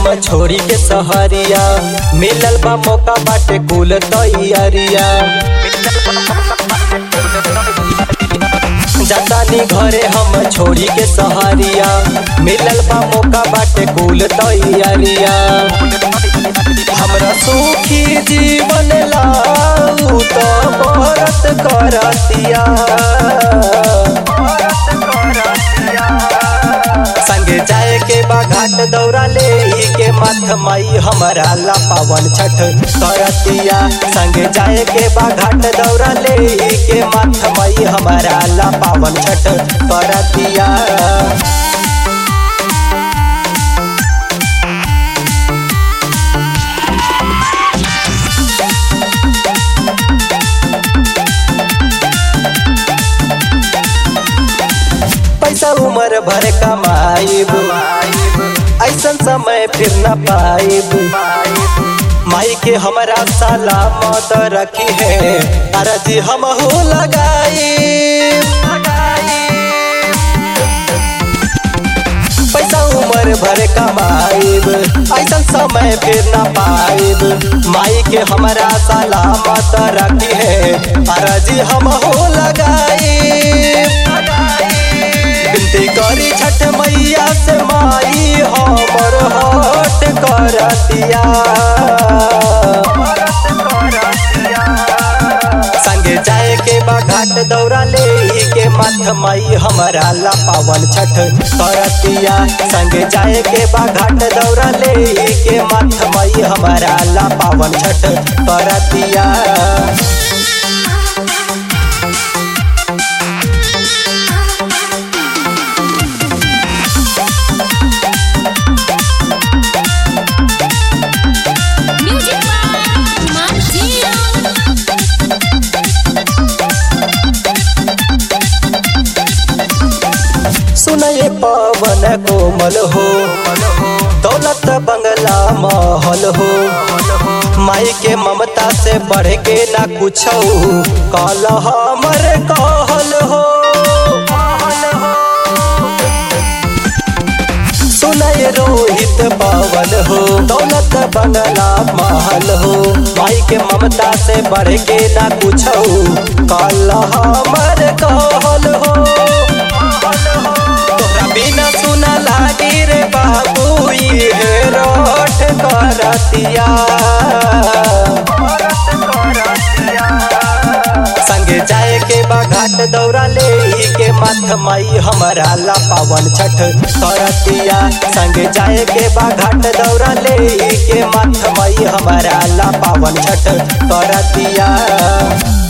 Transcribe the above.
छोड़ी के सहरिया, मिलल बा मौका बाटे कुल तैयारिया। जातानी घरे हम छोड़ी के सहरिया, मिलल बा मौका बाटे कुल तैयारिया। हमरा सुखी जीवन लाऊ तो व्रत करतिया, संगे जाए के बा घाट दौरा ले के माथ माई हमारा ला पावन छठ करतिया। संगे जाए के बा घाट दौरा ले के माथ माई हमारा ला पावन छठ करतिया। पैसा उम्र भर कमाइब, ऐसन समय फिर न पाइब। माई के हमारा सलामत रखी है, अर्जी हम हो लगाई। पैसा उम्र भर कमाइब, ऐसन समय फिर न पाइब। माई के हमारा सलामत रखी है, अर्जी हम हो लगाई। बिनती करी छठ मैया से माई हमर हट करतिया। संगे जाए के बा घाट दौरा ले के माथ माई हमारा ला पावन छठ करतिया। संगे जाए के बा घाट दौरा ले के माथ माई हमारा ला पावन छठ करतिया। सुनये पवन कोमल हो, दौलत बंगला महल हो। माई के ममता से बढ़ के ना कुछ कल हमर कहल हो। सुनये रोहित पवन हो, दौलत बंगला महल हो। माई के ममता से बढ़ के ना कुछ कल हमर कहल हो। बिना सुना लागी रे बाबू ये रोट करतिया। संगे जाए के बा घाट दौरा ले के माथ माई हमारा ला पावन छठ करतिया। संगे जाए के बा घाट दौरा ले के माथ माई हमारा ला पावन छठ करतिया।